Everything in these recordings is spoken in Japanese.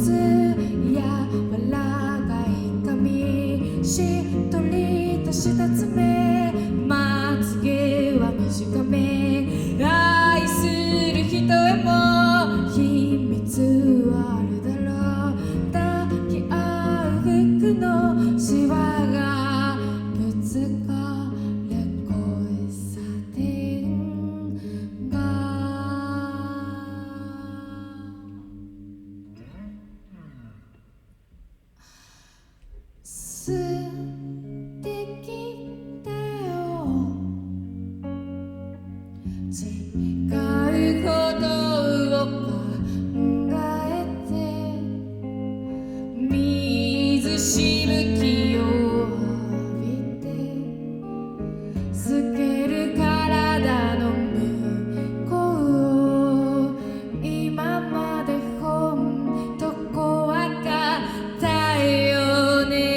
つ柔らかい髪、しっとりとした爪、まつげは短め、愛する人へも秘密はあるだろう。抱き合う服のシワがぶつかる交差点が素敵だよ。違うことを考えて水しぶきを浴びて透ける体の向こうを今までほんと怖かったよね。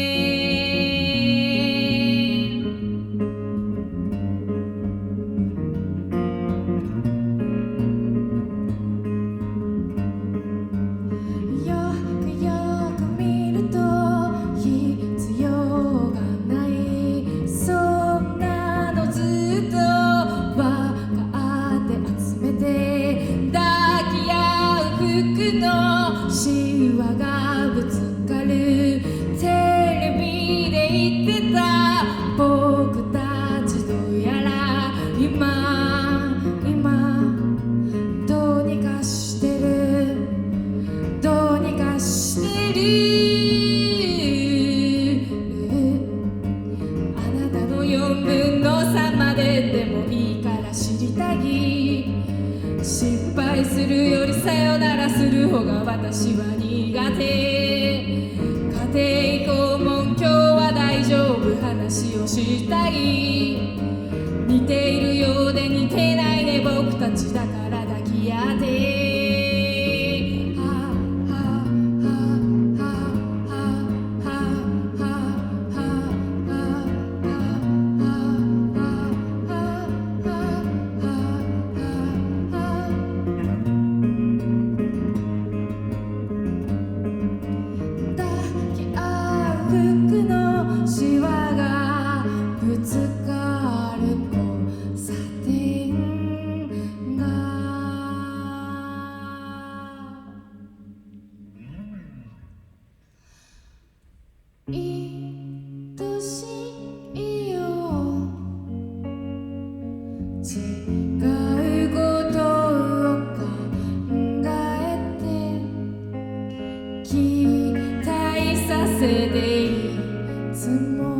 よくよく見ると必要がない、そんなのずっと分かって集めて、抱き合う服のシワがぶつかる。テレビで言ってた僕たちどうやら今どうにかしてる、どうにかしてる。あなたの4分の3まででもいいから知りたい。失敗するよりさよならする方が私は苦手。家庭訪問今日は大丈夫、話をしたい。似ているようで似てないね、僕たちだから抱き合って。服のシワがぶつかる交差点が愛しいよ。違うことを考えて期待させていつも